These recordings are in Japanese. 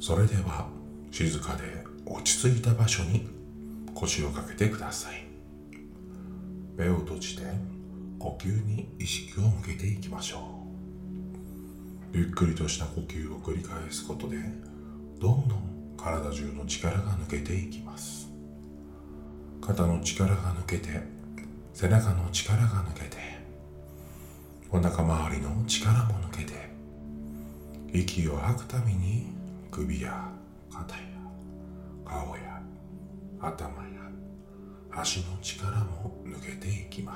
それでは静かで落ち着いた場所に腰を掛けてください。目を閉じて呼吸に意識を向けていきましょう。ゆっくりとした呼吸を繰り返すことでどんどん体中の力が抜けていきます。肩の力が抜けて、背中の力が抜けて、お腹周りの力も抜けて、息を吐くたびに首や肩や顔や頭や足の力も抜けていきます。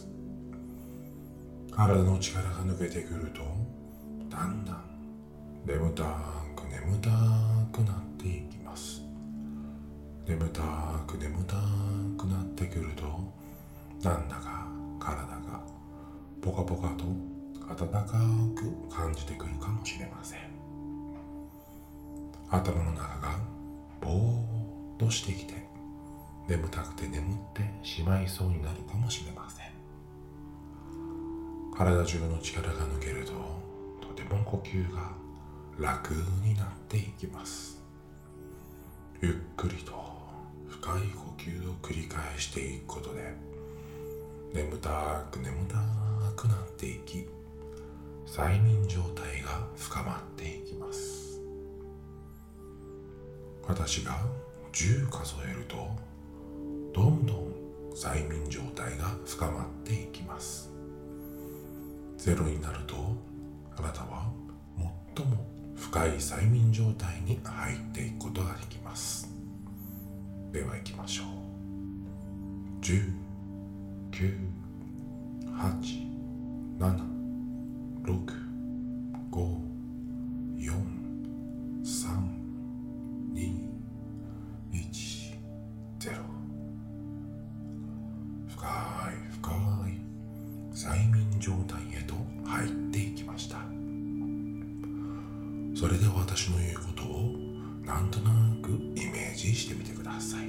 体の力が抜けてくるとだんだん眠たくなっていきます。眠たくなってくるとなんだか体がポカポカと温かく感じてくるかもしれません。頭の中がぼーっとしてきて眠たくて眠ってしまいそうになるかもしれません。体中の力が抜けるととても呼吸が楽になっていきます。ゆっくりと深い呼吸を繰り返していくことで眠たくなっていき、催眠状態が深まっていきます。私が10数えるとどんどん催眠状態が深まっていきます。0になるとあなたは最も深い催眠状態に入っていくことができます。では行きましょう。10、9、8、7、6、5、4、3、2、1、0。深い催眠状態へと入っていきました。それでは私の言うことをなんとなくイメージしてみてください。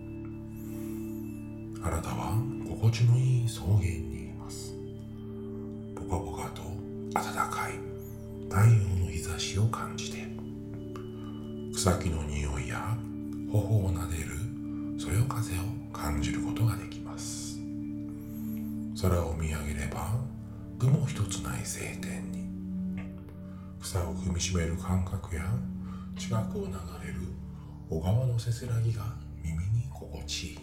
あなたは心地のいい草原にいます。ポカポカと暖かい太陽の日差しを感じて、草木の匂いや頬を撫でるそよ風を感じることができます。空を見上げれば雲一つない晴天に、草を踏みしめる感覚や近くを流れる小川のせせらぎが耳に心地いい。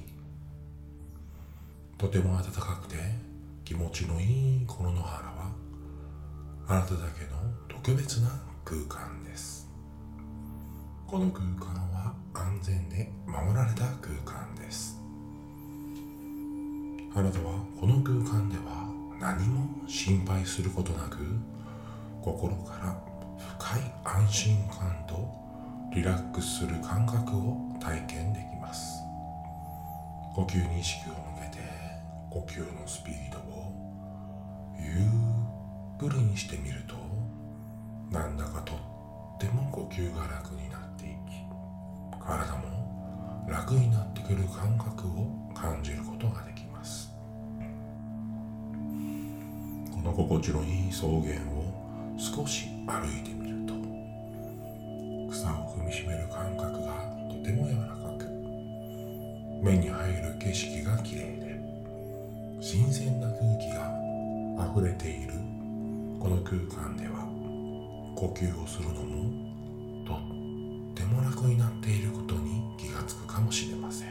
とても暖かくて気持ちのいいこの野原はあなただけの特別な空間です。この空間は安全で守られた空間です。あなたはこの空間では何も心配することなく、心から深い安心感とリラックスする感覚を体験できます。呼吸に意識を向けて呼吸のスピードをゆっくりにしてみると、なんだかとっても呼吸が楽になっていき、体も楽になってくる感覚を感じることができます。この心地のいい草原を少し歩いてみると、草を踏みしめる感覚がとても柔らかく、目に入る景色がきれいで、新鮮な空気が溢れているこの空間では、呼吸をするのもとっても楽になっていることに気がつくかもしれません。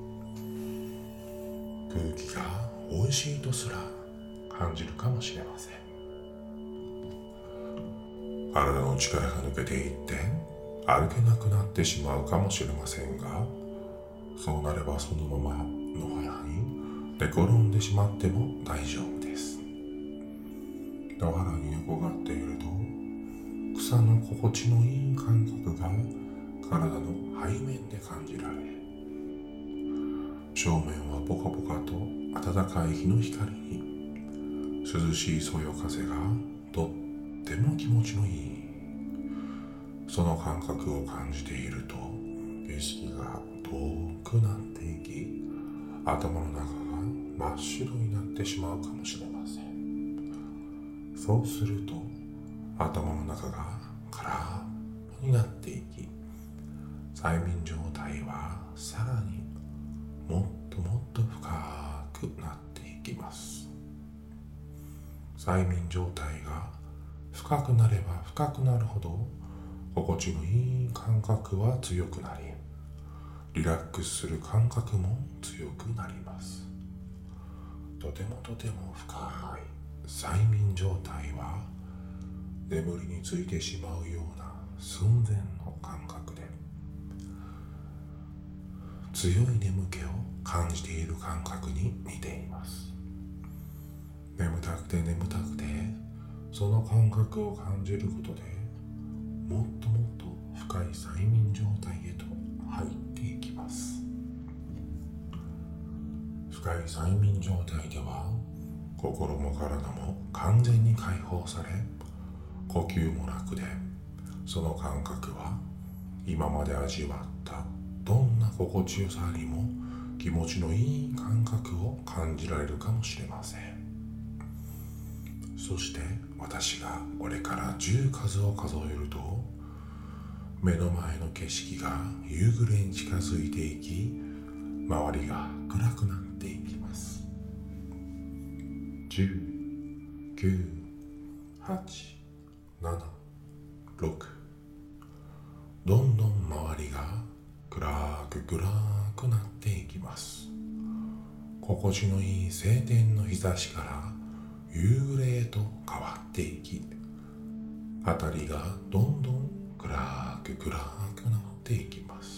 空気が美味しいとすら感じるかもしれません。体の力が抜けていって歩けなくなってしまうかもしれませんが、そうなればそのまま野原に寝転んでしまっても大丈夫です。野原に横がっていると草の心地のいい感覚が体の背面で感じられ、正面はポカポカと暖かい日の光に涼しいそよ風がとっても気持ちのいい。その感覚を感じていると意識が遠くなっていき、頭の中が真っ白になってしまうかもしれません。そうすると頭の中が空っぽになっていき、 催眠状態はさらにもっともっと深くなっていきます。催眠状態が深くなれば深くなるほど心地のいい感覚は強くなり、リラックスする感覚も強くなります。とてもとても深い催眠状態は眠りについてしまうような寸前の感覚で、強い眠気を感じている感覚に似ています。眠たくて眠たくて、その感覚を感じることでもっともっと深い催眠状態へと入っていきます。深い催眠状態では心も体も完全に解放され、呼吸も楽で、その感覚は今まで味わったどんな心地よさよりも気持ちのいい感覚を感じられるかもしれません。そして私がこれから10数を数えると、目の前の景色が夕暮れに近づいていき、周りが暗くなっていきます。10、9、8、7、6。どんどん周りが暗くなっていきます。心地のいい晴天の日差しから夕暮れへと変わっていき、辺りがどんどん暗くなっていきます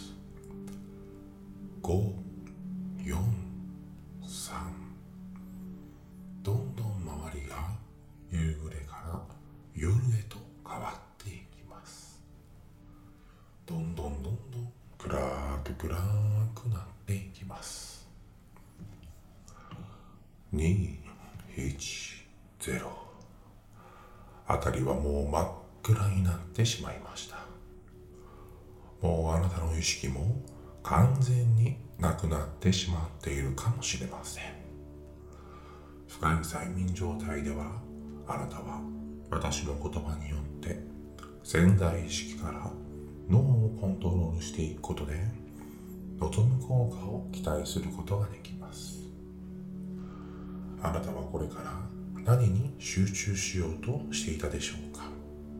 。5、4、3。どんどん周りが夕暮れから夜へと変わっていきます。どんどん暗くなっていきます。2、1、0。辺りはもう真っ暗になってしまいました。もうあなたの意識も完全になくなってしまっているかもしれません。深い催眠状態では、あなたは私の言葉によって潜在意識から脳をコントロールしていくことで望む効果を期待することができます。あなたはこれから何に集中しようとしていたでしょうか。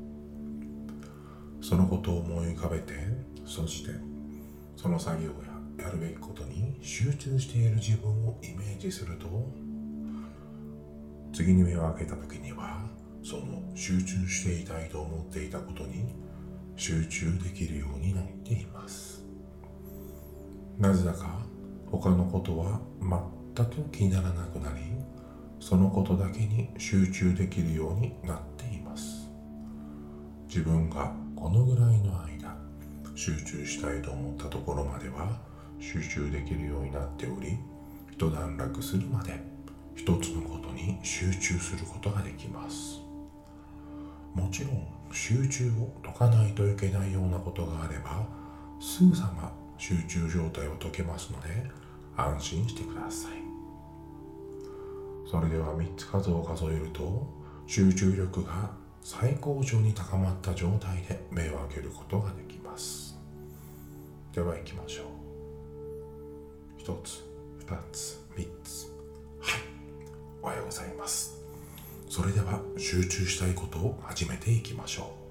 そのことを思い浮かべて、そしてその作業ややるべきことに集中している自分をイメージすると、次に目を開けた時にはその集中していたいと思っていたことに集中できるようになっています。なぜだか他のことは全く気にならなくなり、そのことだけに集中できるようになっています。自分がこのぐらいの間集中したいと思ったところまでは集中できるようになっており、一段落するまで一つのことに集中することができます。もちろん集中を解かないといけないようなことがあれば、すぐさま集中状態を解けますので安心してください。それでは3つ数を数えると、集中力が最高潮に高まった状態で目を開けることができます。では行きましょう。1つ、2つ、3つ。はい、おはようございます。それでは集中したいことを始めていきましょう。